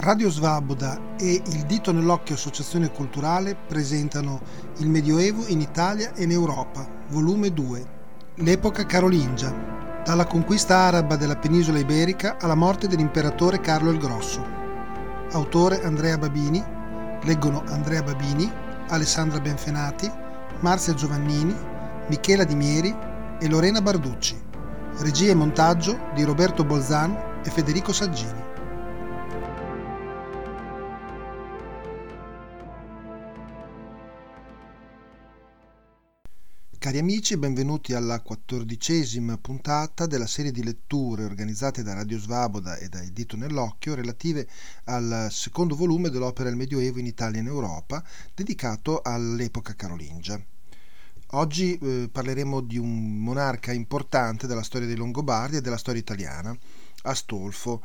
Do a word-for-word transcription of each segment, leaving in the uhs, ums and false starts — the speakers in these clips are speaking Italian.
Radio Svaboda e il Dito nell'Occhio Associazione Culturale presentano Il Medioevo in Italia e in Europa, volume due, l'epoca carolingia, dalla conquista araba della penisola iberica alla morte dell'imperatore Carlo il Grosso. Autore Andrea Babini, leggono Andrea Babini, Alessandra Benfenati, Marzia Giovannini, Michela Di Mieri e Lorena Barducci. Regia e montaggio di Roberto Bolzan e Federico Saggini. Cari amici, benvenuti alla quattordicesima puntata della serie di letture organizzate da Radio Svaboda e da Il Dito nell'Occhio relative al secondo volume dell'opera Il Medioevo in Italia e in Europa, dedicato all'epoca carolingia. Oggi eh, parleremo di un monarca importante della storia dei Longobardi e della storia italiana, Astolfo,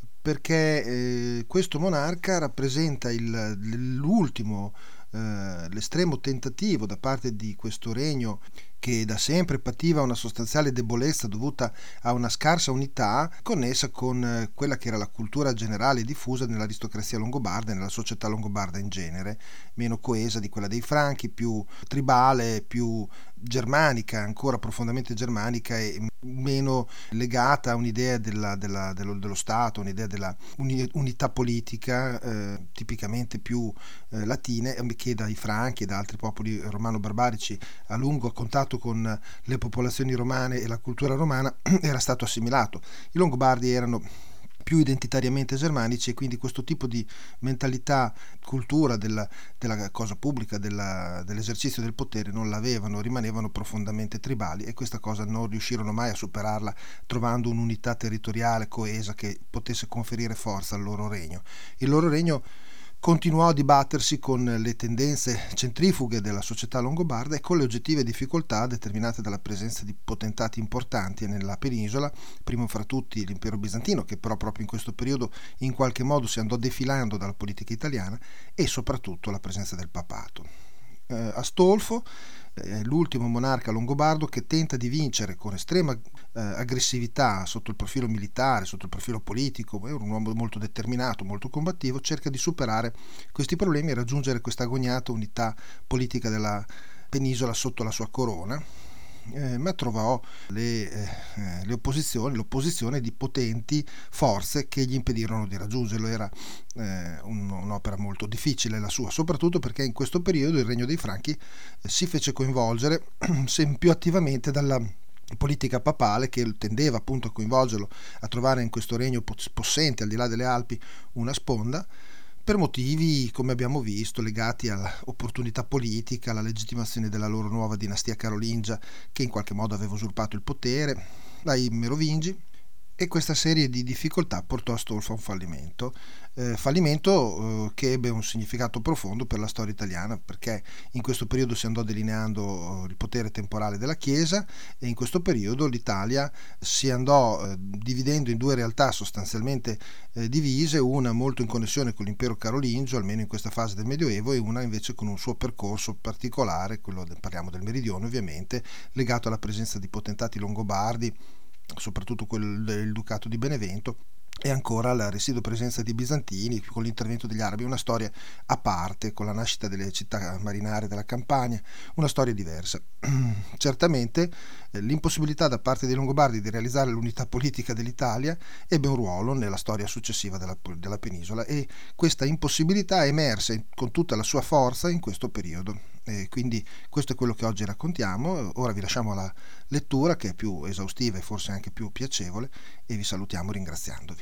perché eh, questo monarca rappresenta il, l'ultimo Uh, l'estremo tentativo da parte di questo regno, che da sempre pativa una sostanziale debolezza dovuta a una scarsa unità connessa con uh, quella che era la cultura generale diffusa nell'aristocrazia longobarda e nella società longobarda in genere, meno coesa di quella dei Franchi, più tribale, più germanica, ancora profondamente germanica e meno legata a un'idea della, della, dello, dello Stato, un'idea della uni, unità politica eh, tipicamente più eh, latine, che dai Franchi e da altri popoli romano-barbarici a lungo contatto con le popolazioni romane e la cultura romana era stato assimilato. I Longobardi erano più identitariamente germanici e quindi questo tipo di mentalità, cultura della, della cosa pubblica, della, dell'esercizio del potere non l'avevano, rimanevano profondamente tribali e questa cosa non riuscirono mai a superarla trovando un'unità territoriale coesa che potesse conferire forza al loro regno. Il loro regno continuò a dibattersi con le tendenze centrifughe della società longobarda e con le oggettive difficoltà determinate dalla presenza di potentati importanti nella penisola, primo fra tutti l'impero bizantino, che però proprio in questo periodo in qualche modo si andò defilando dalla politica italiana, e soprattutto la presenza del papato. Eh, Astolfo è l'ultimo monarca longobardo che tenta di vincere con estrema eh, aggressività sotto il profilo militare, sotto il profilo politico, è un uomo molto determinato, molto combattivo, cerca di superare questi problemi e raggiungere questa agognata unità politica della penisola sotto la sua corona, eh, ma trovò le, eh, le opposizioni, l'opposizione di potenti forze che gli impedirono di raggiungerlo. Era eh, un, un'opera molto difficile la sua, soprattutto perché in questo periodo il regno dei Franchi eh, si fece coinvolgere sempre più attivamente dalla politica papale, che tendeva appunto a coinvolgerlo, a trovare in questo regno possente al di là delle Alpi una sponda, per motivi, come abbiamo visto, legati all'opportunità politica, alla legittimazione della loro nuova dinastia carolingia che in qualche modo aveva usurpato il potere dai Merovingi, e questa serie di difficoltà portò Astolfo a un fallimento, eh, fallimento eh, che ebbe un significato profondo per la storia italiana, perché in questo periodo si andò delineando il potere temporale della Chiesa e in questo periodo l'Italia si andò eh, dividendo in due realtà sostanzialmente eh, divise, una molto in connessione con l'impero carolingio, almeno in questa fase del Medioevo, e una invece con un suo percorso particolare, quello de, parliamo del meridione ovviamente, legato alla presenza di potentati longobardi, soprattutto quel del Ducato di Benevento, e ancora la residua presenza di bizantini con l'intervento degli arabi. Una storia a parte, con la nascita delle città marinare della Campania, una storia diversa. Certamente eh, l'impossibilità da parte dei Longobardi di realizzare l'unità politica dell'Italia ebbe un ruolo nella storia successiva della, della penisola, e questa impossibilità emerse con tutta la sua forza in questo periodo. E quindi questo è quello che oggi raccontiamo. Ora vi lasciamo alla lettura, che è più esaustiva e forse anche più piacevole, e vi salutiamo ringraziandovi.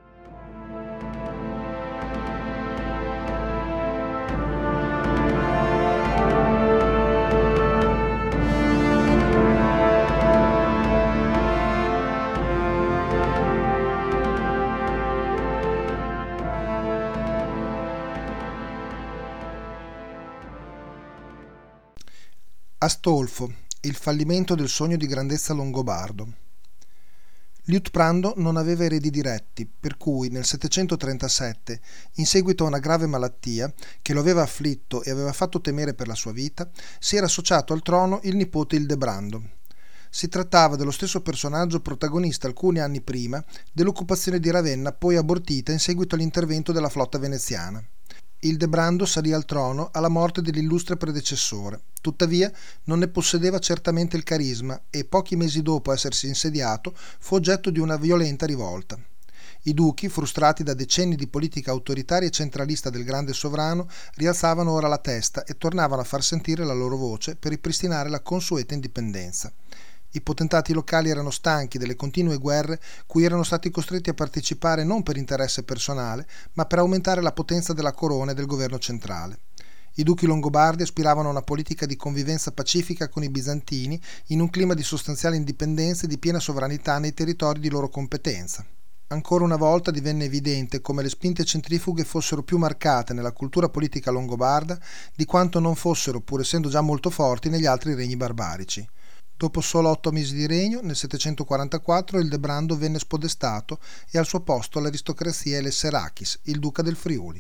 Astolfo, il fallimento del sogno di grandezza longobardo. Liutprando non aveva eredi diretti, per cui nel settecentotrentasette, in seguito a una grave malattia che lo aveva afflitto e aveva fatto temere per la sua vita, si era associato al trono il nipote Ildebrando. Si trattava dello stesso personaggio protagonista alcuni anni prima dell'occupazione di Ravenna, poi abortita in seguito all'intervento della flotta veneziana. Ildebrando salì al trono alla morte dell'illustre predecessore, tuttavia non ne possedeva certamente il carisma e pochi mesi dopo essersi insediato fu oggetto di una violenta rivolta. I duchi, frustrati da decenni di politica autoritaria e centralista del grande sovrano, rialzavano ora la testa e tornavano a far sentire la loro voce per ripristinare la consueta indipendenza. I potentati locali erano stanchi delle continue guerre cui erano stati costretti a partecipare non per interesse personale, ma per aumentare la potenza della corona e del governo centrale. I duchi longobardi aspiravano a una politica di convivenza pacifica con i bizantini in un clima di sostanziale indipendenza e di piena sovranità nei territori di loro competenza. Ancora una volta divenne evidente come le spinte centrifughe fossero più marcate nella cultura politica longobarda di quanto non fossero, pur essendo già molto forti, negli altri regni barbarici. Dopo solo otto mesi di regno, nel settecentoquarantaquattro, Ildebrando venne spodestato e al suo posto l'aristocrazia elesse Rachis, il duca del Friuli.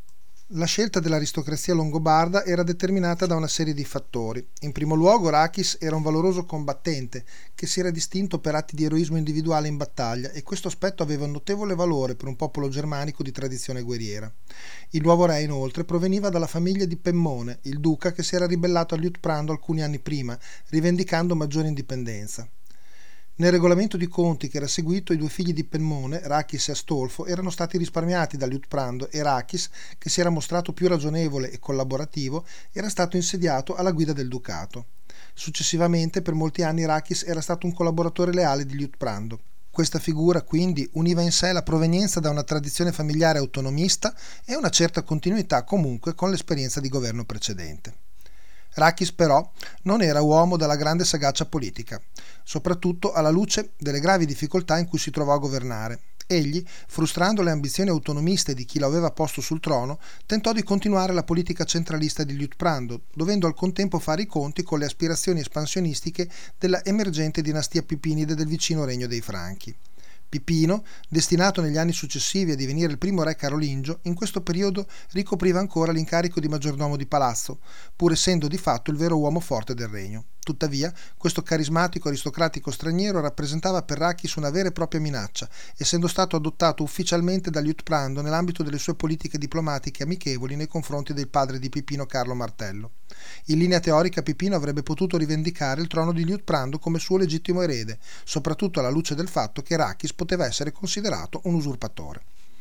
La scelta dell'aristocrazia longobarda era determinata da una serie di fattori. In primo luogo, Rachis era un valoroso combattente che si era distinto per atti di eroismo individuale in battaglia, e questo aspetto aveva un notevole valore per un popolo germanico di tradizione guerriera. Il nuovo re, inoltre, proveniva dalla famiglia di Pemmone, il duca che si era ribellato a Liutprando alcuni anni prima, rivendicando maggiore indipendenza. Nel regolamento di conti che era seguito, i due figli di Pemmone, Rachis e Astolfo, erano stati risparmiati da Liutprando e Rachis, che si era mostrato più ragionevole e collaborativo, era stato insediato alla guida del ducato. Successivamente, per molti anni, Rachis era stato un collaboratore leale di Liutprando. Questa figura, quindi, univa in sé la provenienza da una tradizione familiare autonomista e una certa continuità comunque con l'esperienza di governo precedente. Rachis però non era uomo dalla grande sagacia politica, soprattutto alla luce delle gravi difficoltà in cui si trovò a governare. Egli, frustrando le ambizioni autonomiste di chi lo aveva posto sul trono, tentò di continuare la politica centralista di Liutprando, dovendo al contempo fare i conti con le aspirazioni espansionistiche della emergente dinastia Pipinide del vicino regno dei Franchi. Pipino, destinato negli anni successivi a divenire il primo re carolingio, in questo periodo ricopriva ancora l'incarico di maggiordomo di palazzo, pur essendo di fatto il vero uomo forte del regno. Tuttavia, questo carismatico aristocratico straniero rappresentava per Rachis una vera e propria minaccia, essendo stato adottato ufficialmente da Liutprando nell'ambito delle sue politiche diplomatiche amichevoli nei confronti del padre di Pipino, Carlo Martello. In linea teorica, Pipino avrebbe potuto rivendicare il trono di Liutprando come suo legittimo erede, soprattutto alla luce del fatto che Rachis poteva essere considerato un usurpatore.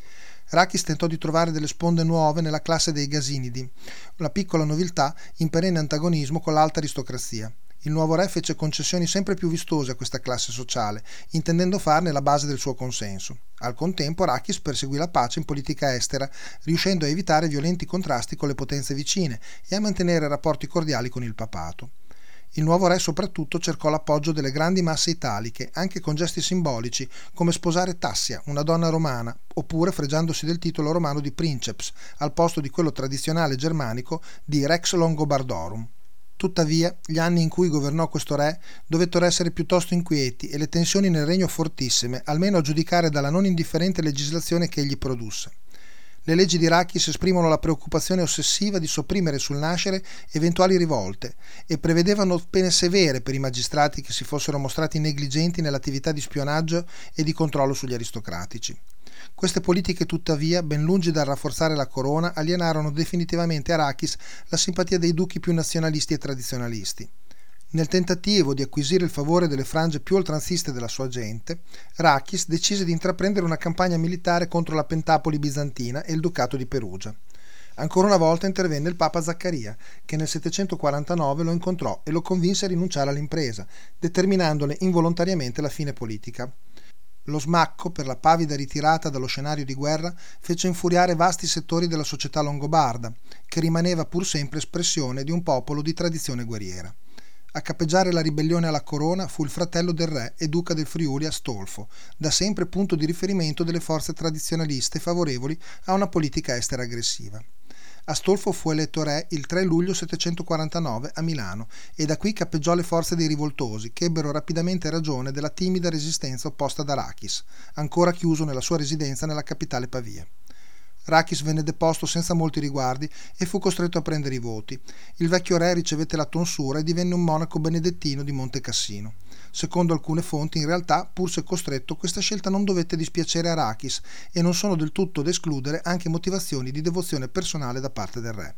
Rachis tentò di trovare delle sponde nuove nella classe dei Gasinidi, una piccola nobiltà in perenne antagonismo con l'alta aristocrazia. Il nuovo re fece concessioni sempre più vistose a questa classe sociale, intendendo farne la base del suo consenso. Al contempo Rachis perseguì la pace in politica estera, riuscendo a evitare violenti contrasti con le potenze vicine e a mantenere rapporti cordiali con il papato. Il nuovo re soprattutto cercò l'appoggio delle grandi masse italiche, anche con gesti simbolici, come sposare Tassia, una donna romana, oppure fregiandosi del titolo romano di princeps, al posto di quello tradizionale germanico di Rex Longobardorum. Tuttavia, gli anni in cui governò questo re dovettero essere piuttosto inquieti e le tensioni nel regno fortissime, almeno a giudicare dalla non indifferente legislazione che egli produsse. Le leggi di Rachis esprimono la preoccupazione ossessiva di sopprimere sul nascere eventuali rivolte e prevedevano pene severe per i magistrati che si fossero mostrati negligenti nell'attività di spionaggio e di controllo sugli aristocratici. Queste politiche, tuttavia, ben lungi dal rafforzare la corona, alienarono definitivamente a Rachis la simpatia dei duchi più nazionalisti e tradizionalisti. Nel tentativo di acquisire il favore delle frange più oltranziste della sua gente, Rachis decise di intraprendere una campagna militare contro la Pentapoli bizantina e il ducato di Perugia. Ancora una volta intervenne il papa Zaccaria, che nel settecentoquarantanove lo incontrò e lo convinse a rinunciare all'impresa, determinandone involontariamente la fine politica. Lo smacco per la pavida ritirata dallo scenario di guerra fece infuriare vasti settori della società longobarda, che rimaneva pur sempre espressione di un popolo di tradizione guerriera. A capeggiare la ribellione alla corona fu il fratello del re e duca del Friuli Astolfo, da sempre punto di riferimento delle forze tradizionaliste favorevoli a una politica estera aggressiva. Astolfo fu eletto re il tre luglio settecentoquarantanove a Milano e da qui capeggiò le forze dei rivoltosi, che ebbero rapidamente ragione della timida resistenza opposta da Rachis, ancora chiuso nella sua residenza nella capitale Pavia. Rachis venne deposto senza molti riguardi e fu costretto a prendere i voti. Il vecchio re ricevette la tonsura e divenne un monaco benedettino di Monte Cassino. Secondo alcune fonti, in realtà, pur se costretto, questa scelta non dovette dispiacere a Rachis e non sono del tutto da escludere anche motivazioni di devozione personale da parte del re.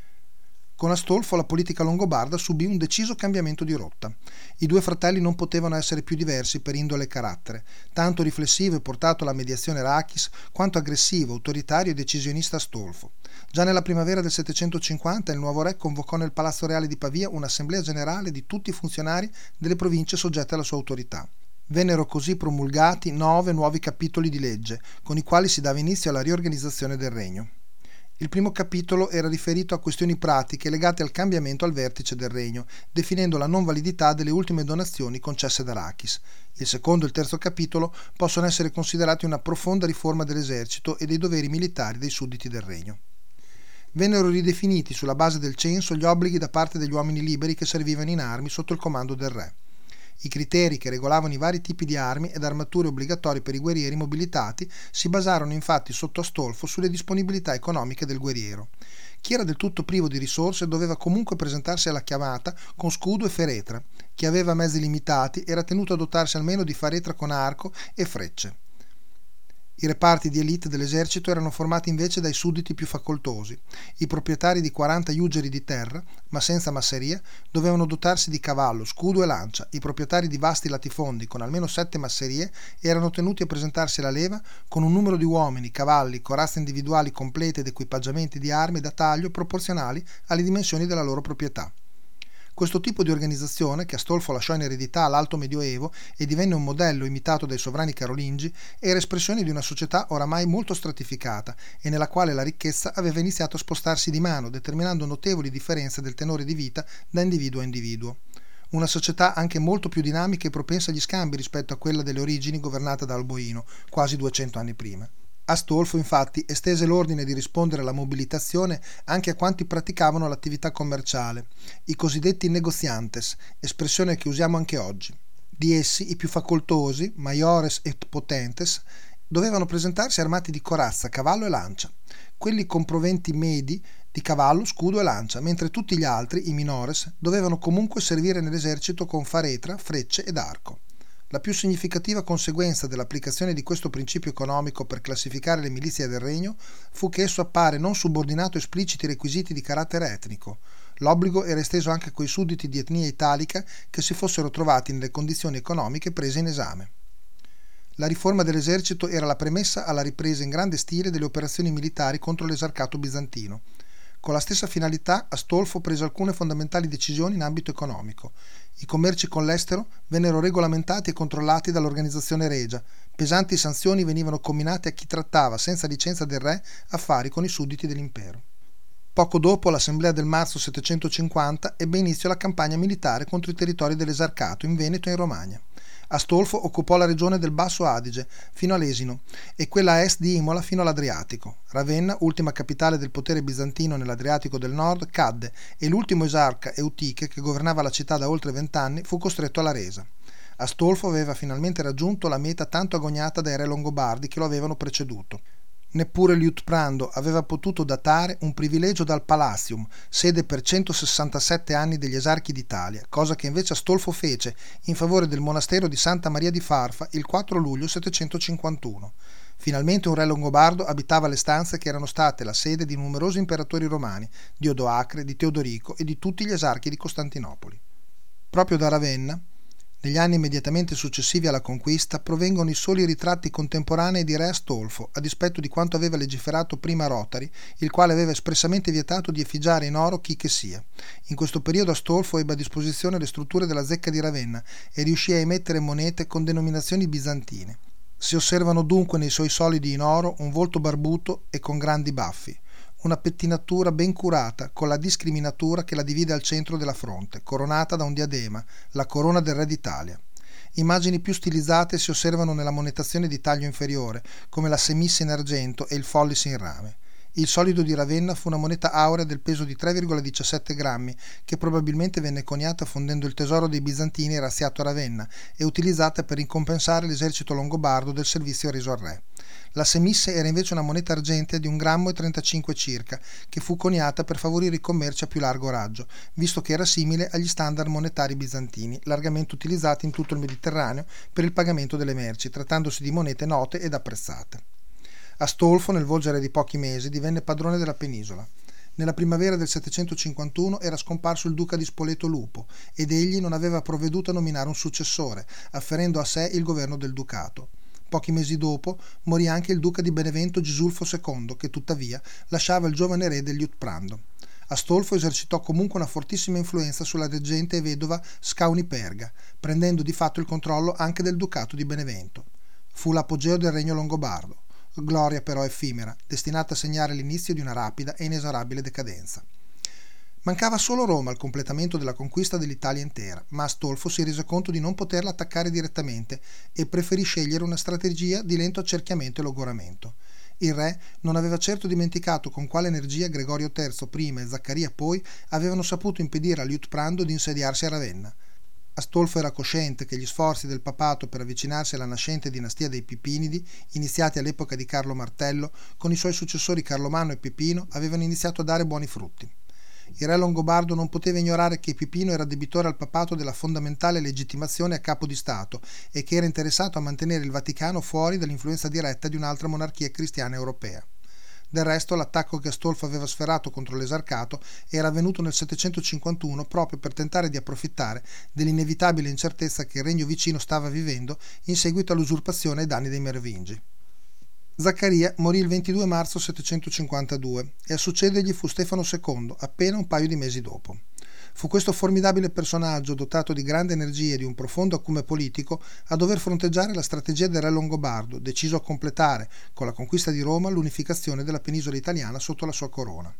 Con Astolfo la politica longobarda subì un deciso cambiamento di rotta. I due fratelli non potevano essere più diversi per indole e carattere, tanto riflessivo e portato alla mediazione Rachis, quanto aggressivo, autoritario e decisionista Astolfo. Già nella primavera del settecentocinquanta il nuovo re convocò nel Palazzo Reale di Pavia un'assemblea generale di tutti i funzionari delle province soggette alla sua autorità. Vennero così promulgati nove nuovi capitoli di legge, con i quali si dava inizio alla riorganizzazione del regno. Il primo capitolo era riferito a questioni pratiche legate al cambiamento al vertice del regno, definendo la non validità delle ultime donazioni concesse da Rachis. Il secondo e il terzo capitolo possono essere considerati una profonda riforma dell'esercito e dei doveri militari dei sudditi del regno. Vennero ridefiniti sulla base del censo gli obblighi da parte degli uomini liberi che servivano in armi sotto il comando del re. I criteri che regolavano i vari tipi di armi ed armature obbligatorie per i guerrieri mobilitati si basarono infatti sotto Astolfo sulle disponibilità economiche del guerriero. Chi era del tutto privo di risorse doveva comunque presentarsi alla chiamata con scudo e feretra. Chi aveva mezzi limitati era tenuto a dotarsi almeno di faretra con arco e frecce. I reparti di elite dell'esercito erano formati invece dai sudditi più facoltosi. I proprietari di quaranta iugeri di terra, ma senza masseria, dovevano dotarsi di cavallo, scudo e lancia. I proprietari di vasti latifondi con almeno sette masserie erano tenuti a presentarsi alla leva con un numero di uomini, cavalli, corazze individuali complete ed equipaggiamenti di armi da taglio proporzionali alle dimensioni della loro proprietà. Questo tipo di organizzazione, che Astolfo lasciò in eredità all'Alto Medioevo e divenne un modello imitato dai sovrani carolingi, era espressione di una società oramai molto stratificata e nella quale la ricchezza aveva iniziato a spostarsi di mano, determinando notevoli differenze del tenore di vita da individuo a individuo. Una società anche molto più dinamica e propensa agli scambi rispetto a quella delle origini governata da Alboino, quasi duecento anni prima. Astolfo infatti estese l'ordine di rispondere alla mobilitazione anche a quanti praticavano l'attività commerciale, i cosiddetti negoziantes, espressione che usiamo anche oggi. Di essi i più facoltosi, maiores et potentes, dovevano presentarsi armati di corazza, cavallo e lancia, quelli con proventi medi di cavallo, scudo e lancia, mentre tutti gli altri, i minores, dovevano comunque servire nell'esercito con faretra, frecce ed arco. La più significativa conseguenza dell'applicazione di questo principio economico per classificare le milizie del regno fu che esso appare non subordinato a espliciti requisiti di carattere etnico. L'obbligo era esteso anche a quei sudditi di etnia italica che si fossero trovati nelle condizioni economiche prese in esame. La riforma dell'esercito era la premessa alla ripresa in grande stile delle operazioni militari contro l'esarcato bizantino. Con la stessa finalità, Astolfo prese alcune fondamentali decisioni in ambito economico. I commerci con l'estero vennero regolamentati e controllati dall'organizzazione regia. Pesanti sanzioni venivano comminate a chi trattava, senza licenza del re, affari con i sudditi dell'impero. Poco dopo l'assemblea del marzo settecentocinquanta ebbe inizio la campagna militare contro i territori dell'esarcato in Veneto e in Romagna. Astolfo occupò la regione del Basso Adige fino all'Esino e quella a est di Imola fino all'Adriatico. Ravenna, ultima capitale del potere bizantino nell'Adriatico del Nord, cadde e l'ultimo esarca Eutiche, che governava la città da oltre vent'anni, fu costretto alla resa. Astolfo aveva finalmente raggiunto la meta tanto agognata dai re longobardi che lo avevano preceduto. Neppure Liutprando aveva potuto datare un privilegio dal Palatium, sede per centosessantasette anni degli esarchi d'Italia, cosa che invece Astolfo fece in favore del monastero di Santa Maria di Farfa il quattro luglio settecentocinquantuno. Finalmente un re longobardo abitava le stanze che erano state la sede di numerosi imperatori romani, di Odoacre, di Teodorico e di tutti gli esarchi di Costantinopoli. Proprio da Ravenna, negli anni immediatamente successivi alla conquista, provengono i soli ritratti contemporanei di re Astolfo, a dispetto di quanto aveva legiferato prima Rotari, il quale aveva espressamente vietato di effigiare in oro chi che sia. In questo periodo Astolfo ebbe a disposizione le strutture della zecca di Ravenna e riuscì a emettere monete con denominazioni bizantine. Si osservano dunque nei suoi solidi in oro un volto barbuto e con grandi baffi, una pettinatura ben curata con la discriminatura che la divide al centro della fronte, coronata da un diadema, la corona del re d'Italia. Immagini più stilizzate si osservano nella monetazione di taglio inferiore, come la semissa in argento e il follis in rame. Il solido di Ravenna fu una moneta aurea del peso di tre virgola diciassette grammi, che probabilmente venne coniata fondendo il tesoro dei bizantini razziato a Ravenna e utilizzata per ricompensare l'esercito longobardo del servizio reso al re. La semisse era invece una moneta argentea di un grammo e trentacinque circa, che fu coniata per favorire i commerci a più largo raggio, visto che era simile agli standard monetari bizantini, largamente utilizzati in tutto il Mediterraneo per il pagamento delle merci, trattandosi di monete note ed apprezzate. Astolfo, nel volgere di pochi mesi, divenne padrone della penisola. Nella primavera del settecentocinquantuno era scomparso il duca di Spoleto Lupo ed egli non aveva provveduto a nominare un successore, afferendo a sé il governo del ducato. Pochi mesi dopo morì anche il duca di Benevento Gisulfo secondo, che tuttavia lasciava il giovane re degli Liutprando. Astolfo esercitò comunque una fortissima influenza sulla reggente e vedova Scauniperga, prendendo di fatto il controllo anche del ducato di Benevento. Fu l'apogeo del regno longobardo. Gloria però effimera, destinata a segnare l'inizio di una rapida e inesorabile decadenza. Mancava solo Roma al completamento della conquista dell'Italia intera, ma Astolfo si rese conto di non poterla attaccare direttamente e preferì scegliere una strategia di lento accerchiamento e logoramento. Il re non aveva certo dimenticato con quale energia Gregorio terzo prima e Zaccaria poi avevano saputo impedire a Liutprando di insediarsi a Ravenna. Astolfo era cosciente che gli sforzi del papato per avvicinarsi alla nascente dinastia dei Pipinidi, iniziati all'epoca di Carlo Martello, con i suoi successori Carlomagno e Pipino, avevano iniziato a dare buoni frutti. Il re longobardo non poteva ignorare che Pipino era debitore al papato della fondamentale legittimazione a capo di Stato e che era interessato a mantenere il Vaticano fuori dall'influenza diretta di un'altra monarchia cristiana europea. Del resto, l'attacco che Astolfo aveva sferato contro l'esarcato era avvenuto nel settecentocinquantuno proprio per tentare di approfittare dell'inevitabile incertezza che il regno vicino stava vivendo in seguito all'usurpazione ai danni dei Merovingi. Zaccaria morì il ventidue marzo settecentocinquantadue e a succedergli fu Stefano secondo, appena un paio di mesi dopo. Fu questo formidabile personaggio, dotato di grande energia e di un profondo acume politico, a dover fronteggiare la strategia del re longobardo, deciso a completare, con la conquista di Roma, l'unificazione della penisola italiana sotto la sua corona.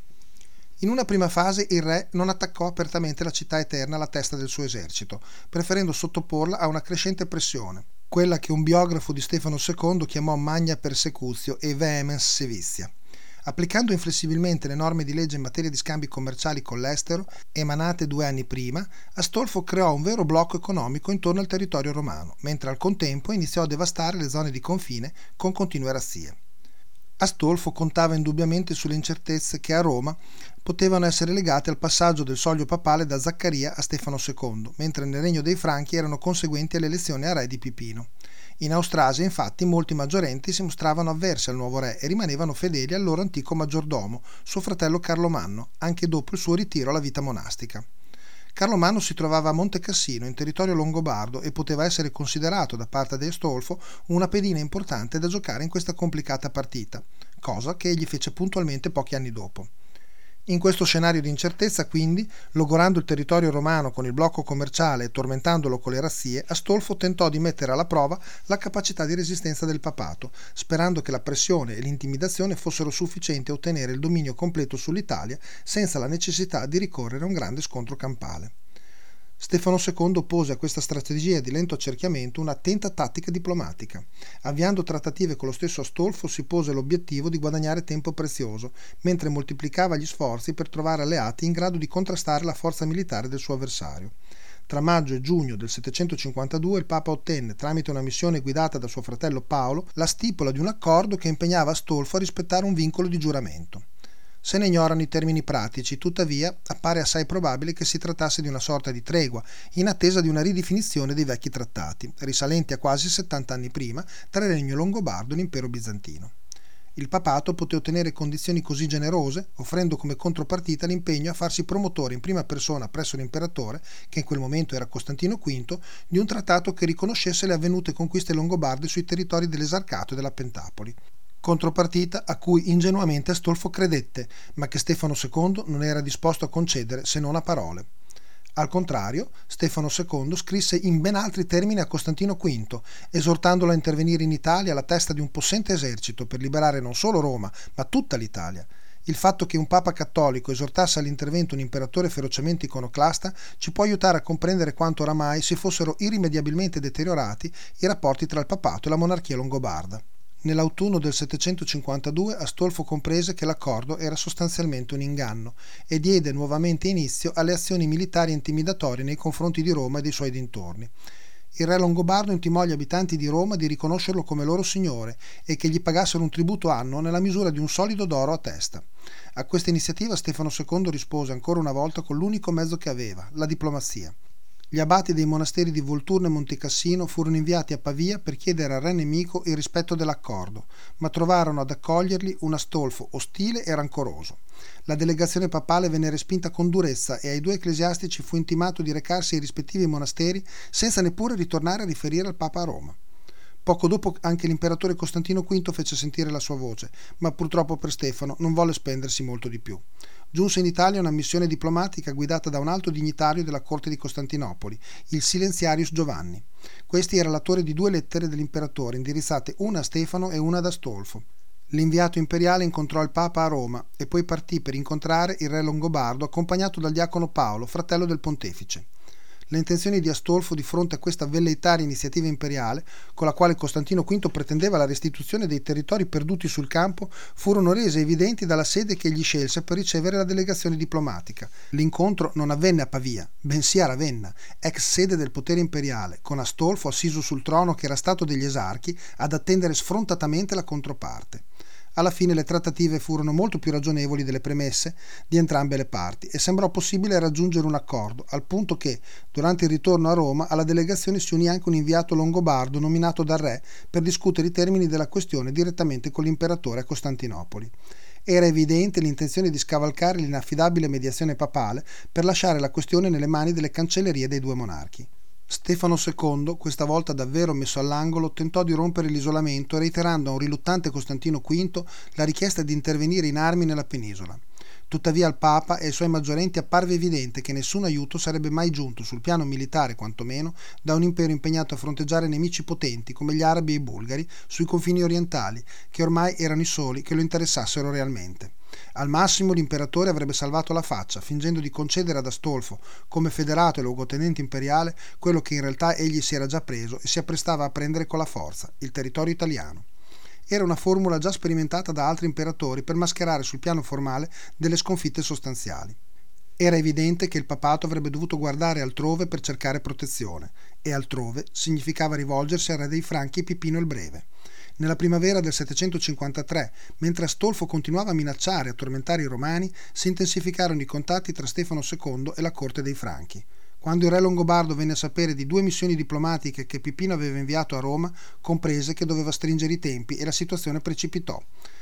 In una prima fase il re non attaccò apertamente la città eterna alla testa del suo esercito, preferendo sottoporla a una crescente pressione, quella che un biografo di Stefano secondo chiamò magna persecutio e vehemens sevitia. Applicando inflessibilmente le norme di legge in materia di scambi commerciali con l'estero, emanate due anni prima, Astolfo creò un vero blocco economico intorno al territorio romano, mentre al contempo iniziò a devastare le zone di confine con continue razzie. Astolfo contava indubbiamente sulle incertezze che a Roma potevano essere legate al passaggio del soglio papale da Zaccaria a Stefano secondo, mentre nel regno dei Franchi erano conseguenti alle elezioni a re di Pipino. In Austrasia, infatti, molti maggiorenti si mostravano avversi al nuovo re e rimanevano fedeli al loro antico maggiordomo, suo fratello Carlomanno, anche dopo il suo ritiro alla vita monastica. Carlomanno si trovava a Monte Cassino, in territorio longobardo, e poteva essere considerato da parte di Astolfo una pedina importante da giocare in questa complicata partita, cosa che egli fece puntualmente pochi anni dopo. In questo scenario di incertezza, quindi, logorando il territorio romano con il blocco commerciale e tormentandolo con le razzie, Astolfo tentò di mettere alla prova la capacità di resistenza del papato, sperando che la pressione e l'intimidazione fossero sufficienti a ottenere il dominio completo sull'Italia senza la necessità di ricorrere a un grande scontro campale. Stefano secondo pose a questa strategia di lento accerchiamento un'attenta tattica diplomatica. Avviando trattative con lo stesso Astolfo si pose l'obiettivo di guadagnare tempo prezioso, mentre moltiplicava gli sforzi per trovare alleati in grado di contrastare la forza militare del suo avversario. Tra maggio e giugno del settecentocinquantadue il Papa ottenne, tramite una missione guidata da suo fratello Paolo, la stipula di un accordo che impegnava Astolfo a rispettare un vincolo di giuramento. Se ne ignorano i termini pratici, tuttavia appare assai probabile che si trattasse di una sorta di tregua, in attesa di una ridefinizione dei vecchi trattati, risalenti a quasi settanta anni prima, tra il regno longobardo e l'impero bizantino. Il papato poté ottenere condizioni così generose, offrendo come contropartita l'impegno a farsi promotore in prima persona presso l'imperatore, che in quel momento era Costantino quinto, di un trattato che riconoscesse le avvenute conquiste longobarde sui territori dell'Esarcato e della Pentapoli. Contropartita a cui ingenuamente Astolfo credette, ma che Stefano secondo non era disposto a concedere se non a parole. Al contrario, Stefano secondo scrisse in ben altri termini a Costantino quinto, esortandolo a intervenire in Italia alla testa di un possente esercito per liberare non solo Roma, ma tutta l'Italia. Il fatto che un papa cattolico esortasse all'intervento un imperatore ferocemente iconoclasta ci può aiutare a comprendere quanto oramai si fossero irrimediabilmente deteriorati i rapporti tra il papato e la monarchia longobarda. Nell'autunno del settecentocinquantadue Astolfo comprese che l'accordo era sostanzialmente un inganno e diede nuovamente inizio alle azioni militari intimidatorie nei confronti di Roma e dei suoi dintorni. Il re longobardo intimò agli abitanti di Roma di riconoscerlo come loro signore e che gli pagassero un tributo annuo nella misura di un solido d'oro a testa. A questa iniziativa Stefano secondo rispose ancora una volta con l'unico mezzo che aveva, la diplomazia. Gli abati dei monasteri di Volturno e Montecassino furono inviati a Pavia per chiedere al re nemico il rispetto dell'accordo, ma trovarono ad accoglierli un Astolfo ostile e rancoroso. La delegazione papale venne respinta con durezza e ai due ecclesiastici fu intimato di recarsi ai rispettivi monasteri senza neppure ritornare a riferire al Papa a Roma. Poco dopo anche l'imperatore Costantino quinto fece sentire la sua voce, ma purtroppo per Stefano non volle spendersi molto di più. Giunse in Italia una missione diplomatica guidata da un alto dignitario della corte di Costantinopoli, il Silentiarius Giovanni. Questi era l'autore di due lettere dell'imperatore, indirizzate una a Stefano e una ad Astolfo. L'inviato imperiale incontrò il Papa a Roma e poi partì per incontrare il re longobardo accompagnato dal diacono Paolo, fratello del pontefice. Le intenzioni di Astolfo di fronte a questa velleitaria iniziativa imperiale, con la quale Costantino quinto pretendeva la restituzione dei territori perduti sul campo, furono rese evidenti dalla sede che egli scelse per ricevere la delegazione diplomatica. L'incontro non avvenne a Pavia, bensì a Ravenna, ex sede del potere imperiale, con Astolfo assiso sul trono che era stato degli esarchi ad attendere sfrontatamente la controparte. Alla fine le trattative furono molto più ragionevoli delle premesse di entrambe le parti e sembrò possibile raggiungere un accordo, al punto che, durante il ritorno a Roma, alla delegazione si unì anche un inviato longobardo nominato dal re per discutere i termini della questione direttamente con l'imperatore a Costantinopoli. Era evidente l'intenzione di scavalcare l'inaffidabile mediazione papale per lasciare la questione nelle mani delle cancellerie dei due monarchi. Stefano secondo, questa volta davvero messo all'angolo, tentò di rompere l'isolamento reiterando a un riluttante Costantino quinto la richiesta di intervenire in armi nella penisola. Tuttavia al Papa e ai suoi maggiorenti apparve evidente che nessun aiuto sarebbe mai giunto, sul piano militare quantomeno, da un impero impegnato a fronteggiare nemici potenti come gli arabi e i bulgari sui confini orientali, che ormai erano i soli che lo interessassero realmente. Al massimo l'imperatore avrebbe salvato la faccia, fingendo di concedere ad Astolfo, come federato e luogotenente imperiale, quello che in realtà egli si era già preso e si apprestava a prendere con la forza, il territorio italiano. Era una formula già sperimentata da altri imperatori per mascherare sul piano formale delle sconfitte sostanziali. Era evidente che il papato avrebbe dovuto guardare altrove per cercare protezione, e altrove significava rivolgersi al re dei Franchi e Pipino il Breve. Nella primavera del settecentocinquantatré, mentre Astolfo continuava a minacciare e a tormentare i romani, si intensificarono i contatti tra Stefano secondo e la corte dei Franchi. Quando il re longobardo venne a sapere di due missioni diplomatiche che Pipino aveva inviato a Roma, comprese che doveva stringere i tempi e la situazione precipitò.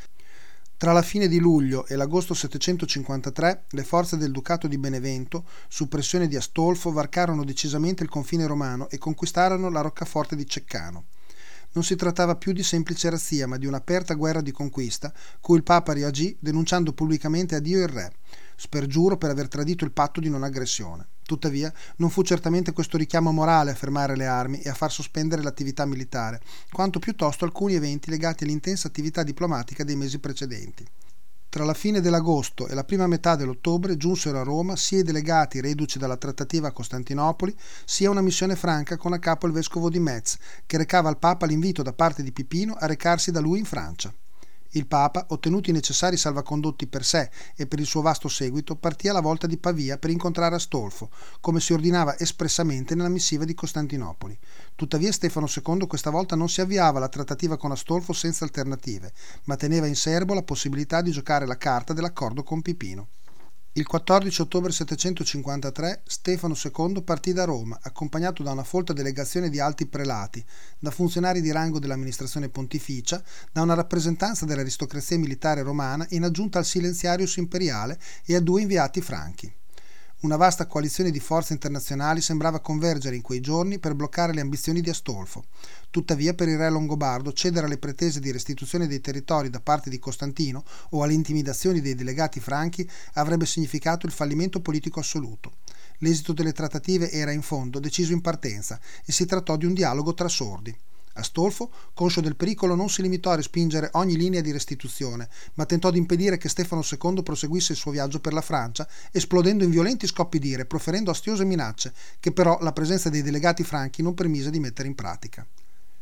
Tra la fine di luglio e l'agosto settecentocinquantatré, le forze del Ducato di Benevento, su pressione di Astolfo, varcarono decisamente il confine romano e conquistarono la roccaforte di Ceccano. Non si trattava più di semplice razzia, ma di un'aperta guerra di conquista, cui il Papa reagì denunciando pubblicamente a Dio il re, spergiuro per aver tradito il patto di non aggressione. Tuttavia, non fu certamente questo richiamo morale a fermare le armi e a far sospendere l'attività militare, quanto piuttosto alcuni eventi legati all'intensa attività diplomatica dei mesi precedenti. Tra la fine dell'agosto e la prima metà dell'ottobre giunsero a Roma sia i delegati reduci dalla trattativa a Costantinopoli, sia una missione franca con a capo il vescovo di Metz, che recava al Papa l'invito da parte di Pipino a recarsi da lui in Francia. Il Papa, ottenuti i necessari salvacondotti per sé e per il suo vasto seguito, partì alla volta di Pavia per incontrare Astolfo, come si ordinava espressamente nella missiva di Costantinopoli. Tuttavia Stefano secondo questa volta non si avviava alla trattativa con Astolfo senza alternative, ma teneva in serbo la possibilità di giocare la carta dell'accordo con Pipino. Il quattordici ottobre settecentocinquantatré Stefano secondo partì da Roma, accompagnato da una folta delegazione di alti prelati, da funzionari di rango dell'amministrazione pontificia, da una rappresentanza dell'aristocrazia militare romana in aggiunta al Silentiarius imperiale e a due inviati franchi. Una vasta coalizione di forze internazionali sembrava convergere in quei giorni per bloccare le ambizioni di Astolfo. Tuttavia, per il re longobardo, cedere alle pretese di restituzione dei territori da parte di Costantino o alle intimidazioni dei delegati franchi avrebbe significato il fallimento politico assoluto. L'esito delle trattative era, in fondo, deciso in partenza e si trattò di un dialogo tra sordi. Astolfo, conscio del pericolo, non si limitò a respingere ogni linea di restituzione, ma tentò di impedire che Stefano secondo proseguisse il suo viaggio per la Francia, esplodendo in violenti scoppi d'ira e proferendo astiose minacce, che però la presenza dei delegati franchi non permise di mettere in pratica.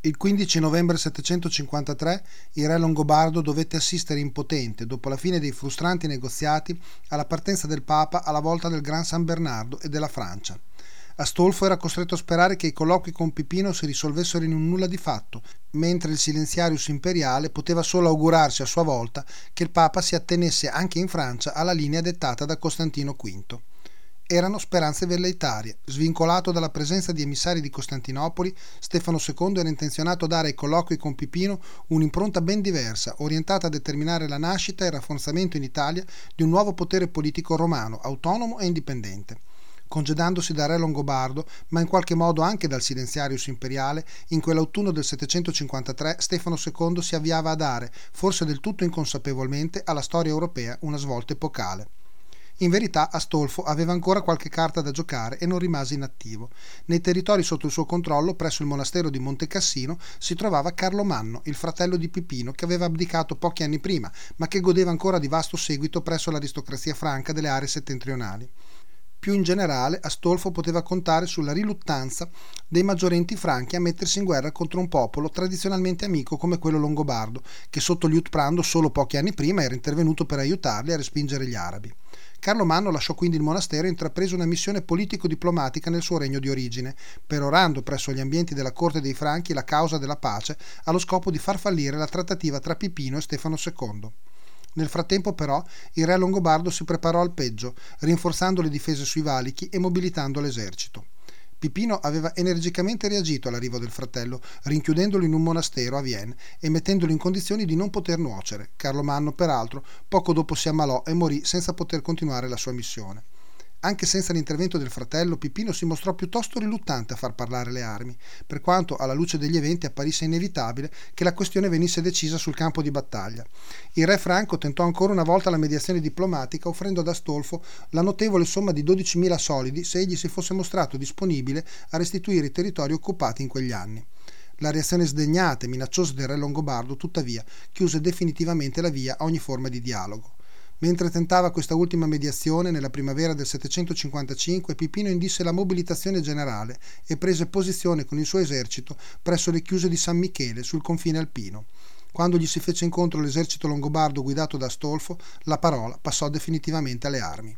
Il quindici novembre settecentocinquantatré il re longobardo dovette assistere impotente, dopo la fine dei frustranti negoziati, alla partenza del Papa alla volta del Gran San Bernardo e della Francia. Astolfo era costretto a sperare che i colloqui con Pipino si risolvessero in un nulla di fatto, mentre il silentiarius imperiale poteva solo augurarsi a sua volta che il Papa si attenesse anche in Francia alla linea dettata da Costantino quinto. Erano speranze velleitarie. Svincolato dalla presenza di emissari di Costantinopoli, Stefano secondo era intenzionato a dare ai colloqui con Pipino un'impronta ben diversa, orientata a determinare la nascita e il rafforzamento in Italia di un nuovo potere politico romano, autonomo e indipendente. Congedandosi dal re longobardo, ma in qualche modo anche dal silenziarius imperiale, in quell'autunno del settecentocinquantatré Stefano secondo si avviava a dare, forse del tutto inconsapevolmente, alla storia europea una svolta epocale. In verità Astolfo aveva ancora qualche carta da giocare e non rimase inattivo. Nei territori sotto il suo controllo, presso il monastero di Monte Cassino, si trovava Carlo Manno, il fratello di Pipino, che aveva abdicato pochi anni prima, ma che godeva ancora di vasto seguito presso l'aristocrazia franca delle aree settentrionali. Più in generale, Astolfo poteva contare sulla riluttanza dei maggiorenti franchi a mettersi in guerra contro un popolo tradizionalmente amico come quello longobardo, che sotto Liutprando solo pochi anni prima era intervenuto per aiutarli a respingere gli arabi. Carlo Manno lasciò quindi il monastero e intraprese una missione politico-diplomatica nel suo regno di origine, perorando presso gli ambienti della corte dei Franchi la causa della pace allo scopo di far fallire la trattativa tra Pipino e Stefano secondo. Nel frattempo però il re longobardo si preparò al peggio, rinforzando le difese sui valichi e mobilitando l'esercito. Pipino aveva energicamente reagito all'arrivo del fratello, rinchiudendolo in un monastero a Vienne e mettendolo in condizioni di non poter nuocere. Carlo Manno, peraltro, poco dopo si ammalò e morì senza poter continuare la sua missione. Anche senza l'intervento del fratello, Pipino si mostrò piuttosto riluttante a far parlare le armi, per quanto alla luce degli eventi apparisse inevitabile che la questione venisse decisa sul campo di battaglia. Il re franco tentò ancora una volta la mediazione diplomatica, offrendo ad Astolfo la notevole somma di dodicimila solidi se egli si fosse mostrato disponibile a restituire i territori occupati in quegli anni. La reazione sdegnata e minacciosa del re longobardo, tuttavia, chiuse definitivamente la via a ogni forma di dialogo. Mentre tentava questa ultima mediazione, nella primavera del settecentocinquantacinque, Pipino indisse la mobilitazione generale e prese posizione con il suo esercito presso le chiuse di San Michele, sul confine alpino. Quando gli si fece incontro l'esercito longobardo guidato da Astolfo, la parola passò definitivamente alle armi.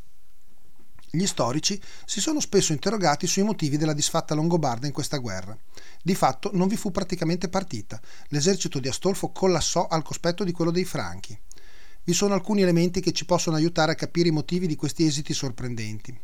Gli storici si sono spesso interrogati sui motivi della disfatta longobarda in questa guerra. Di fatto non vi fu praticamente partita. L'esercito di Astolfo collassò al cospetto di quello dei Franchi. Vi sono alcuni elementi che ci possono aiutare a capire i motivi di questi esiti sorprendenti.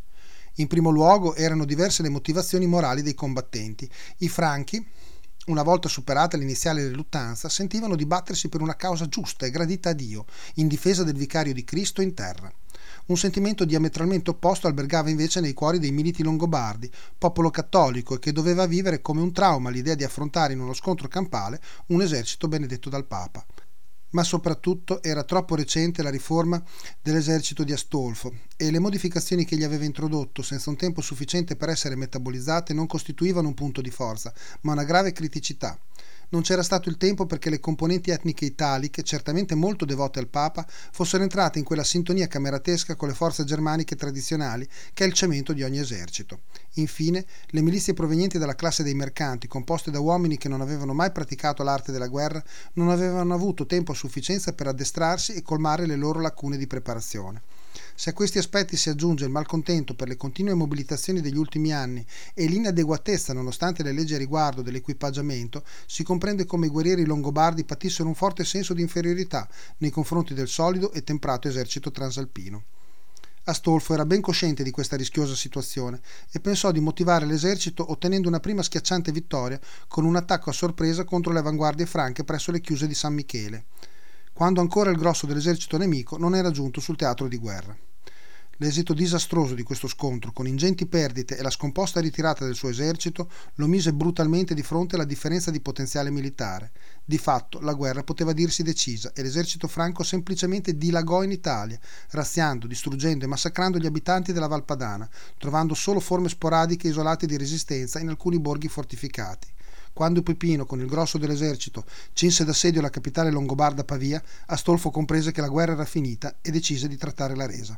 In primo luogo erano diverse le motivazioni morali dei combattenti. I Franchi, una volta superata l'iniziale riluttanza, sentivano di battersi per una causa giusta e gradita a Dio, in difesa del vicario di Cristo in terra. Un sentimento diametralmente opposto albergava invece nei cuori dei militi longobardi, popolo cattolico e che doveva vivere come un trauma l'idea di affrontare in uno scontro campale un esercito benedetto dal Papa. Ma soprattutto era troppo recente la riforma dell'esercito di Astolfo e le modificazioni che gli aveva introdotto senza un tempo sufficiente per essere metabolizzate non costituivano un punto di forza, ma una grave criticità. Non c'era stato il tempo perché le componenti etniche italiche, certamente molto devote al Papa, fossero entrate in quella sintonia cameratesca con le forze germaniche tradizionali che è il cemento di ogni esercito. Infine, le milizie provenienti dalla classe dei mercanti, composte da uomini che non avevano mai praticato l'arte della guerra, non avevano avuto tempo a sufficienza per addestrarsi e colmare le loro lacune di preparazione. Se a questi aspetti si aggiunge il malcontento per le continue mobilitazioni degli ultimi anni e l'inadeguatezza nonostante le leggi a riguardo dell'equipaggiamento, si comprende come i guerrieri longobardi patissero un forte senso di inferiorità nei confronti del solido e temprato esercito transalpino. Astolfo era ben cosciente di questa rischiosa situazione e pensò di motivare l'esercito ottenendo una prima schiacciante vittoria con un attacco a sorpresa contro le avanguardie franche presso le chiuse di San Michele, quando ancora il grosso dell'esercito nemico non era giunto sul teatro di guerra. L'esito disastroso di questo scontro, con ingenti perdite e la scomposta ritirata del suo esercito, lo mise brutalmente di fronte alla differenza di potenziale militare. Di fatto, la guerra poteva dirsi decisa e l'esercito franco semplicemente dilagò in Italia, razziando, distruggendo e massacrando gli abitanti della Valpadana, trovando solo forme sporadiche e isolate di resistenza in alcuni borghi fortificati. Quando Pipino, con il grosso dell'esercito, cinse d'assedio la capitale longobarda Pavia, Astolfo comprese che la guerra era finita e decise di trattare la resa.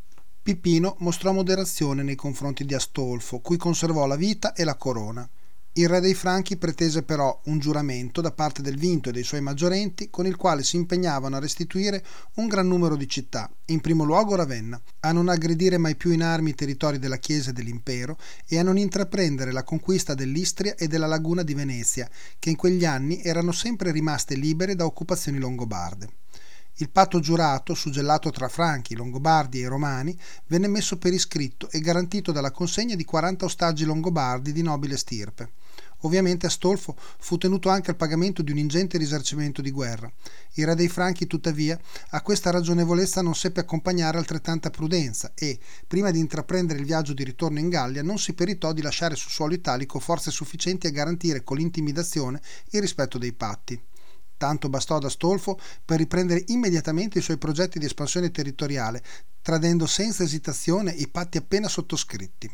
Pipino mostrò moderazione nei confronti di Astolfo, cui conservò la vita e la corona. Il re dei Franchi pretese però un giuramento da parte del Vinto e dei suoi maggiorenti con il quale si impegnavano a restituire un gran numero di città, in primo luogo Ravenna, a non aggredire mai più in armi i territori della Chiesa e dell'Impero e a non intraprendere la conquista dell'Istria e della laguna di Venezia, che in quegli anni erano sempre rimaste libere da occupazioni longobarde. Il patto giurato, suggellato tra Franchi, Longobardi e Romani, venne messo per iscritto e garantito dalla consegna di quaranta ostaggi longobardi di nobile stirpe. Ovviamente Astolfo fu tenuto anche al pagamento di un ingente risarcimento di guerra. Il re dei Franchi, tuttavia, a questa ragionevolezza non seppe accompagnare altrettanta prudenza e, prima di intraprendere il viaggio di ritorno in Gallia, non si peritò di lasciare sul suolo italico forze sufficienti a garantire con l'intimidazione il rispetto dei patti. Tanto bastò ad Astolfo per riprendere immediatamente i suoi progetti di espansione territoriale, tradendo senza esitazione i patti appena sottoscritti.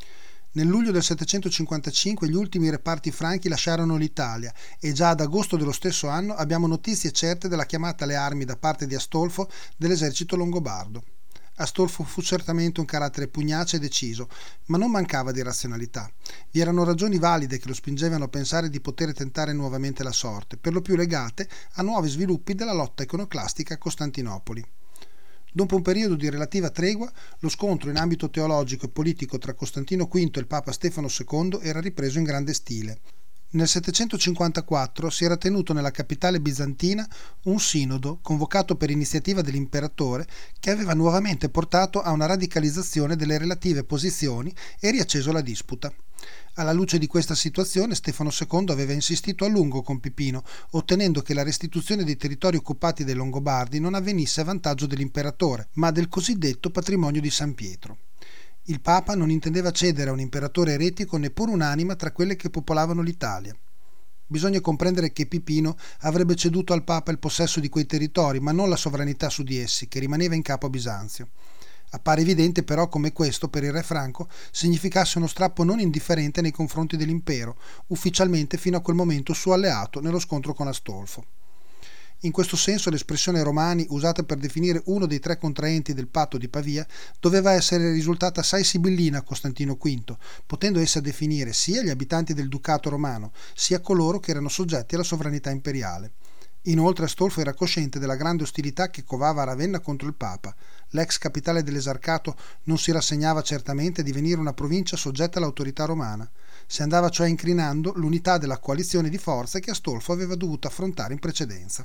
Nel luglio del settecentocinquantacinque gli ultimi reparti franchi lasciarono l'Italia e già ad agosto dello stesso anno abbiamo notizie certe della chiamata alle armi da parte di Astolfo dell'esercito longobardo. Astolfo fu certamente un carattere pugnace e deciso, ma non mancava di razionalità. Vi erano ragioni valide che lo spingevano a pensare di poter tentare nuovamente la sorte, per lo più legate a nuovi sviluppi della lotta iconoclastica a Costantinopoli. Dopo un periodo di relativa tregua, lo scontro in ambito teologico e politico tra Costantino quinto e il Papa Stefano secondo era ripreso in grande stile. Nel settecentocinquantaquattro si era tenuto nella capitale bizantina un sinodo convocato per iniziativa dell'imperatore che aveva nuovamente portato a una radicalizzazione delle relative posizioni e riacceso la disputa. Alla luce di questa situazione Stefano secondo aveva insistito a lungo con Pipino, ottenendo che la restituzione dei territori occupati dai Longobardi non avvenisse a vantaggio dell'imperatore, ma del cosiddetto patrimonio di San Pietro. Il Papa non intendeva cedere a un imperatore eretico neppure un'anima tra quelle che popolavano l'Italia. Bisogna comprendere che Pipino avrebbe ceduto al Papa il possesso di quei territori, ma non la sovranità su di essi, che rimaneva in capo a Bisanzio. Appare evidente però come questo, per il re Franco, significasse uno strappo non indifferente nei confronti dell'impero, ufficialmente fino a quel momento suo alleato nello scontro con Astolfo. In questo senso l'espressione Romani, usata per definire uno dei tre contraenti del patto di Pavia, doveva essere risultata assai sibillina a Costantino quinto, potendo essa definire sia gli abitanti del ducato romano, sia coloro che erano soggetti alla sovranità imperiale. Inoltre Astolfo era cosciente della grande ostilità che covava a Ravenna contro il Papa. L'ex capitale dell'esarcato non si rassegnava certamente a divenire una provincia soggetta all'autorità romana. Si andava cioè incrinando l'unità della coalizione di forze che Astolfo aveva dovuto affrontare in precedenza.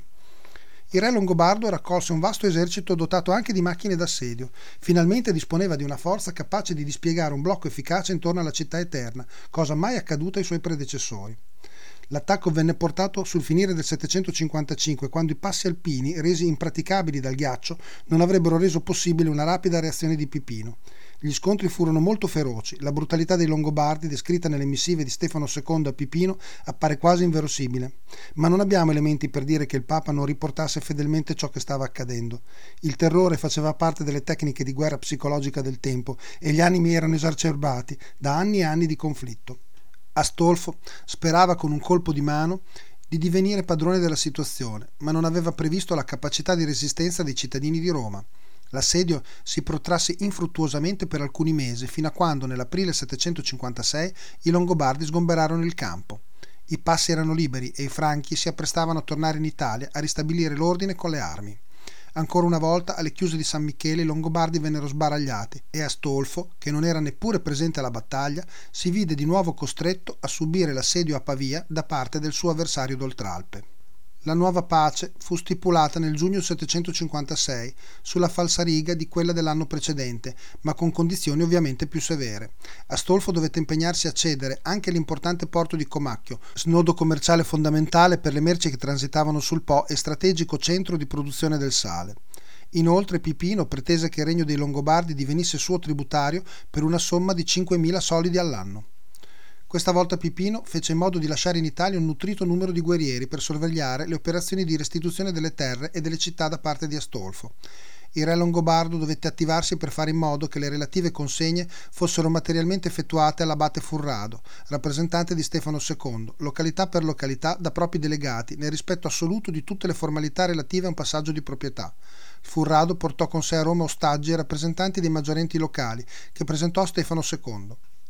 Il re longobardo raccolse un vasto esercito dotato anche di macchine d'assedio. Finalmente disponeva di una forza capace di dispiegare un blocco efficace intorno alla città eterna, cosa mai accaduta ai suoi predecessori. L'attacco venne portato sul finire del settecentocinquantacinque, quando i passi alpini, resi impraticabili dal ghiaccio, non avrebbero reso possibile una rapida reazione di Pipino. Gli scontri furono molto feroci. La brutalità dei Longobardi, descritta nelle missive di Stefano secondo a Pipino, appare quasi inverosimile. Ma non abbiamo elementi per dire che il Papa non riportasse fedelmente ciò che stava accadendo. Il terrore faceva parte delle tecniche di guerra psicologica del tempo e gli animi erano esacerbati da anni e anni di conflitto. Astolfo sperava con un colpo di mano di divenire padrone della situazione, ma non aveva previsto la capacità di resistenza dei cittadini di Roma. L'assedio si protrasse infruttuosamente per alcuni mesi, fino a quando nell'aprile settecentocinquantasei i Longobardi sgomberarono il campo. I passi erano liberi e i Franchi si apprestavano a tornare in Italia a ristabilire l'ordine con le armi. Ancora una volta, alle chiuse di San Michele, i Longobardi vennero sbaragliati e Astolfo, che non era neppure presente alla battaglia, si vide di nuovo costretto a subire l'assedio a Pavia da parte del suo avversario d'Oltralpe. La nuova pace fu stipulata nel giugno settecentocinquantasei sulla falsariga di quella dell'anno precedente, ma con condizioni ovviamente più severe. Astolfo dovette impegnarsi a cedere anche l'importante porto di Comacchio, snodo commerciale fondamentale per le merci che transitavano sul Po e strategico centro di produzione del sale. Inoltre Pipino pretese che il regno dei Longobardi divenisse suo tributario per una somma di cinquemila solidi all'anno. Questa volta Pipino fece in modo di lasciare in Italia un nutrito numero di guerrieri per sorvegliare le operazioni di restituzione delle terre e delle città da parte di Astolfo. Il re longobardo dovette attivarsi per fare in modo che le relative consegne fossero materialmente effettuate all'abate Furrado, rappresentante di Stefano secondo, località per località da propri delegati, nel rispetto assoluto di tutte le formalità relative a un passaggio di proprietà. Furrado portò con sé a Roma ostaggi e rappresentanti dei maggiorenti locali, che presentò a Stefano secondo.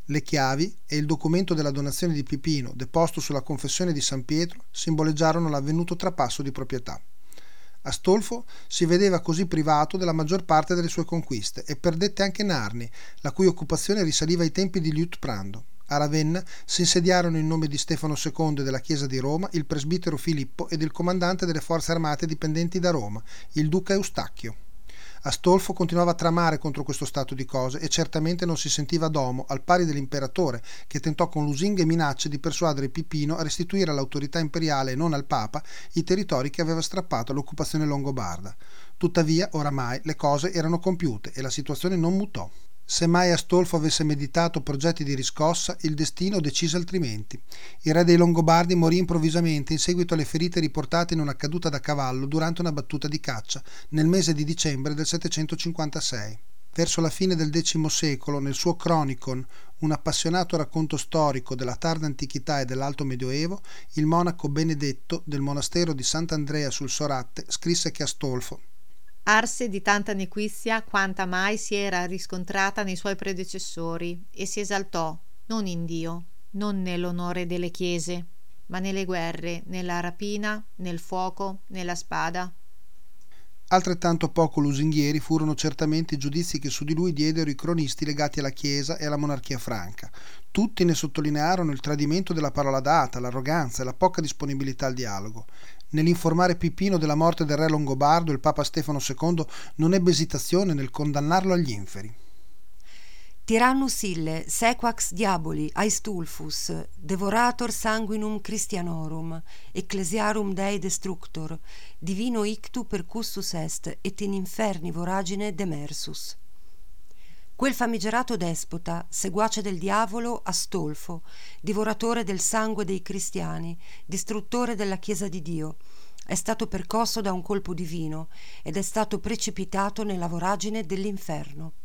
Le chiavi e il documento della donazione di Pipino, deposto sulla confessione di San Pietro, simboleggiarono l'avvenuto trapasso di proprietà. Astolfo si vedeva così privato della maggior parte delle sue conquiste e perdette anche Narni, la cui occupazione risaliva ai tempi di Liutprando. A Ravenna si insediarono in nome di Stefano secondo e della Chiesa di Roma il presbitero Filippo ed il comandante delle forze armate dipendenti da Roma, il duca Eustachio. Astolfo continuava a tramare contro questo stato di cose e certamente non si sentiva domo, al pari dell'imperatore, che tentò con lusinghe e minacce di persuadere Pipino a restituire all'autorità imperiale e non al Papa i territori che aveva strappato all'occupazione longobarda. Tuttavia, oramai, le cose erano compiute e la situazione non mutò. Se mai Astolfo avesse meditato progetti di riscossa, il destino decise altrimenti. Il re dei Longobardi morì improvvisamente in seguito alle ferite riportate in una caduta da cavallo durante una battuta di caccia nel mese di dicembre del settecentocinquantasei. Verso la fine del X secolo, nel suo Chronicon, un appassionato racconto storico della tarda antichità e dell'alto medioevo, il monaco Benedetto del monastero di Sant'Andrea sul Soracte scrisse che Astolfo arse di tanta nequizia quanta mai si era riscontrata nei suoi predecessori e si esaltò non in Dio, non nell'onore delle chiese, ma nelle guerre, nella rapina, nel fuoco, nella spada. Altrettanto poco lusinghieri furono certamente i giudizi che su di lui diedero i cronisti legati alla Chiesa e alla monarchia franca. Tutti ne sottolinearono il tradimento della parola data, l'arroganza e la poca disponibilità al dialogo. Nell'informare Pipino della morte del re longobardo, il papa Stefano secondo non ebbe esitazione nel condannarlo agli inferi. Tyrannus ille, sequax diaboli, aestulfus, devorator sanguinum Christianorum, ecclesiarum Dei destructor, divino ictu percussus est, et in inferni voragine demersus. Quel famigerato despota, seguace del diavolo, Astolfo, divoratore del sangue dei cristiani, distruttore della Chiesa di Dio, è stato percosso da un colpo divino ed è stato precipitato nella voragine dell'inferno.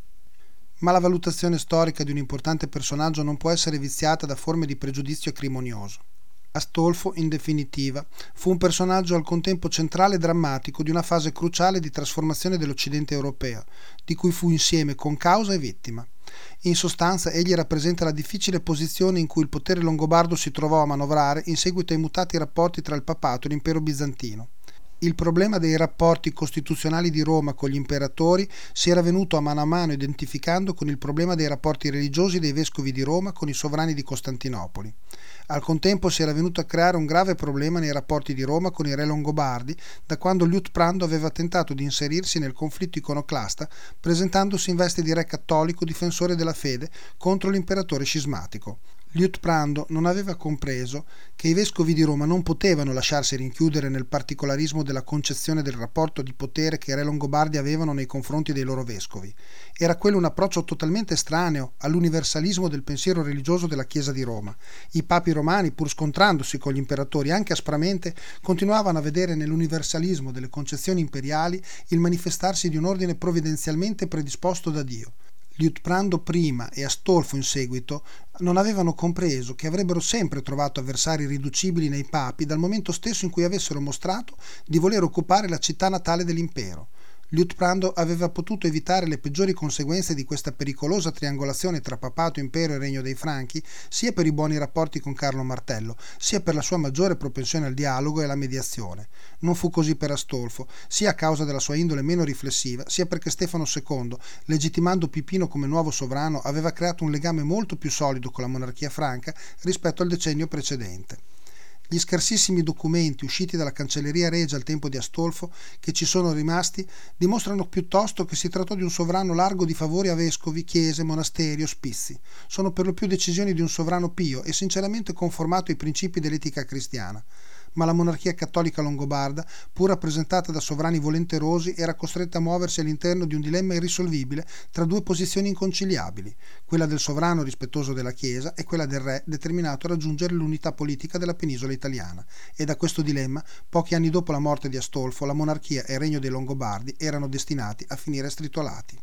Ma la valutazione storica di un importante personaggio non può essere viziata da forme di pregiudizio acrimonioso. Astolfo, in definitiva, fu un personaggio al contempo centrale e drammatico di una fase cruciale di trasformazione dell'Occidente europeo, di cui fu insieme concausa e vittima. In sostanza, egli rappresenta la difficile posizione in cui il potere longobardo si trovò a manovrare in seguito ai mutati rapporti tra il papato e l'impero bizantino. Il problema dei rapporti costituzionali di Roma con gli imperatori si era venuto a mano a mano identificando con il problema dei rapporti religiosi dei vescovi di Roma con i sovrani di Costantinopoli. Al contempo si era venuto a creare un grave problema nei rapporti di Roma con i re longobardi, da quando Liutprando aveva tentato di inserirsi nel conflitto iconoclasta, presentandosi in veste di re cattolico difensore della fede contro l'imperatore scismatico. Liutprando non aveva compreso che i vescovi di Roma non potevano lasciarsi rinchiudere nel particolarismo della concezione del rapporto di potere che i re longobardi avevano nei confronti dei loro vescovi. Era quello un approccio totalmente estraneo all'universalismo del pensiero religioso della Chiesa di Roma. I papi romani, pur scontrandosi con gli imperatori anche aspramente, continuavano a vedere nell'universalismo delle concezioni imperiali il manifestarsi di un ordine provvidenzialmente predisposto da Dio. Liutprando prima e Astolfo in seguito non avevano compreso che avrebbero sempre trovato avversari riducibili nei papi dal momento stesso in cui avessero mostrato di voler occupare la città natale dell'impero. Liutprando aveva potuto evitare le peggiori conseguenze di questa pericolosa triangolazione tra papato, impero e regno dei Franchi, sia per i buoni rapporti con Carlo Martello, sia per la sua maggiore propensione al dialogo e alla mediazione. Non fu così per Astolfo, sia a causa della sua indole meno riflessiva, sia perché Stefano secondo, legittimando Pipino come nuovo sovrano, aveva creato un legame molto più solido con la monarchia franca rispetto al decennio precedente. Gli scarsissimi documenti usciti dalla cancelleria regia al tempo di Astolfo, che ci sono rimasti, dimostrano piuttosto che si trattò di un sovrano largo di favori a vescovi, chiese, monasteri, ospizi. Sono per lo più decisioni di un sovrano pio e sinceramente conformato ai principi dell'etica cristiana. Ma la monarchia cattolica longobarda, pur rappresentata da sovrani volenterosi, era costretta a muoversi all'interno di un dilemma irrisolvibile tra due posizioni inconciliabili, quella del sovrano rispettoso della Chiesa e quella del re determinato a raggiungere l'unità politica della penisola italiana. E da questo dilemma, pochi anni dopo la morte di Astolfo, la monarchia e il regno dei Longobardi erano destinati a finire stritolati.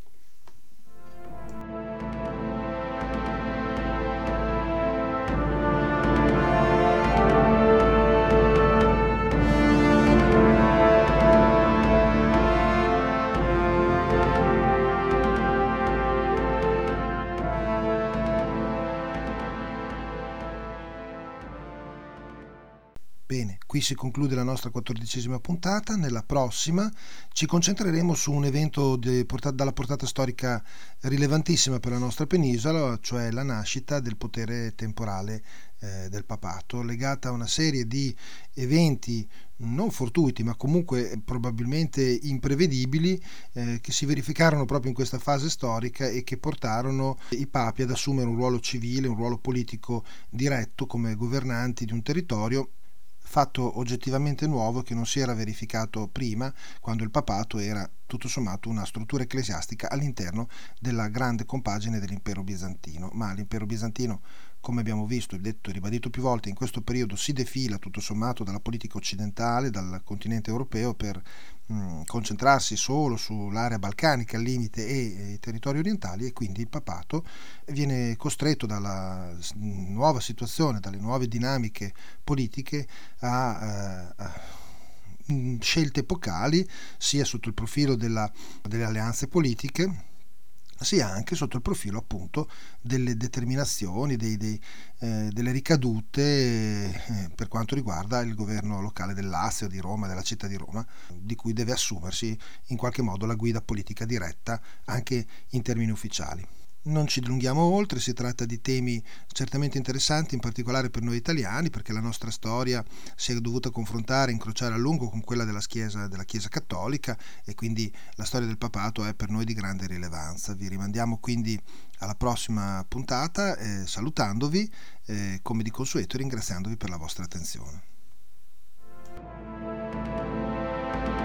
Bene, qui si conclude la nostra quattordicesima puntata. Nella prossima ci concentreremo su un evento di portata, dalla portata storica rilevantissima per la nostra penisola, cioè la nascita del potere temporale eh, del papato, legata a una serie di eventi non fortuiti ma comunque probabilmente imprevedibili eh, che si verificarono proprio in questa fase storica e che portarono i papi ad assumere un ruolo civile, un ruolo politico diretto come governanti di un territorio, fatto oggettivamente nuovo che non si era verificato prima, quando il papato era tutto sommato una struttura ecclesiastica all'interno della grande compagine dell'impero bizantino. Ma l'impero bizantino, come abbiamo visto e detto e ribadito più volte, in questo periodo si defila tutto sommato dalla politica occidentale, dal continente europeo, per mh, concentrarsi solo sull'area balcanica al limite e, e i territori orientali, e quindi il papato viene costretto dalla nuova situazione, dalle nuove dinamiche politiche a, a, a scelte epocali, sia sotto il profilo della, delle alleanze politiche, sia anche sotto il profilo appunto delle determinazioni, dei, dei, eh, delle ricadute eh, per quanto riguarda il governo locale del Lazio, di Roma, della città di Roma, di cui deve assumersi in qualche modo la guida politica diretta anche in termini ufficiali. Non ci dilunghiamo oltre, si tratta di temi certamente interessanti, in particolare per noi italiani, perché la nostra storia si è dovuta confrontare, incrociare a lungo con quella della Chiesa, della Chiesa cattolica, e quindi la storia del papato è per noi di grande rilevanza. Vi rimandiamo quindi alla prossima puntata, eh, salutandovi eh, come di consueto e ringraziandovi per la vostra attenzione.